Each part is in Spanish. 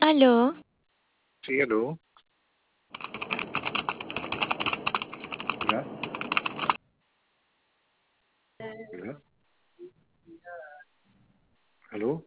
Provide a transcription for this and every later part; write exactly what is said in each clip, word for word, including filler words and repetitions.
Aló, Sí, aló. Hola, hola, aló.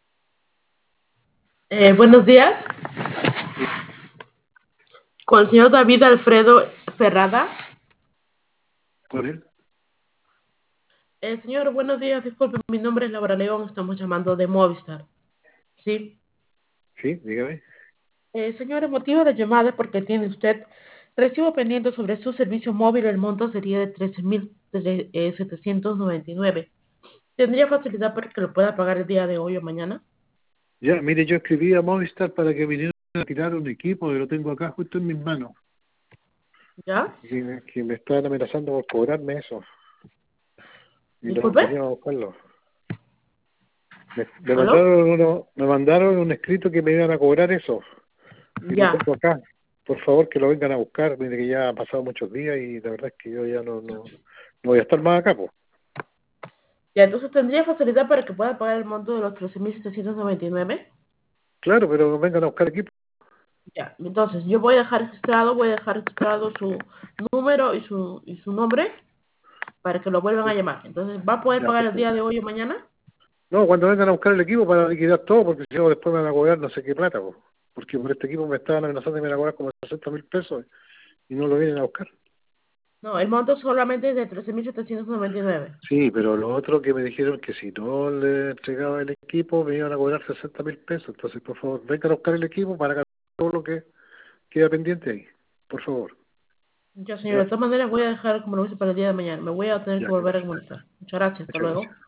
Eh, buenos días, Sí, con el señor David Alfredo Ferrada. ¿con él? Eh, señor, buenos días, disculpe, mi nombre es Laura León, estamos llamando de Movistar. Sí. Sí, dígame. Eh, señor, el motivo de llamada es porque tiene usted recibo pendiente sobre su servicio móvil, el monto sería de trece mil setecientos noventa y nueve. ¿Tendría facilidad para que lo pueda pagar el día de hoy o mañana? Ya, mire, yo escribí a Movistar para que vinieran a tirar un equipo, que lo tengo acá justo en mis manos, ¿Ya? que, me- que me están amenazando por cobrarme eso, y lo Disculpe. venía a buscarlo. Me, me ¿Aló? mandaron uno, me mandaron un escrito que me iban a cobrar eso, y lo Ya. tengo acá. Por favor, que lo vengan a buscar. Mire que ya han pasado muchos días y la verdad es que yo ya no, no, no voy a estar más acá, pues. Ya, entonces tendría facilidad para que pueda pagar el monto de los trece mil setecientos noventa y nueve. Claro, pero vengan a buscar equipo. Ya, entonces yo voy a dejar registrado, voy a dejar registrado su número y su, y su nombre para que lo vuelvan a llamar. Entonces, ¿va a poder Ya, pagar el perfecto. día de hoy o mañana? No, cuando vengan a buscar el equipo para liquidar todo, porque si no después me van a cobrar no sé qué plata, po. Porque por este equipo me estaban amenazando y me van a cobrar como sesenta mil pesos y no lo vienen a buscar. No, el monto solamente es de trece mil setecientos noventa y nueve. Sí, pero lo otro que me dijeron que si no le entregaba el equipo me iban a cobrar sesenta mil pesos. Entonces, por favor, vengan a buscar el equipo para ganar todo lo que queda pendiente ahí. Por favor. Ya, señora, de Gracias. todas maneras voy a dejar como lo hice para el día de mañana. Me voy a tener que Ya, volver a gracias. comunicar. Muchas gracias, hasta Muchas luego. gracias.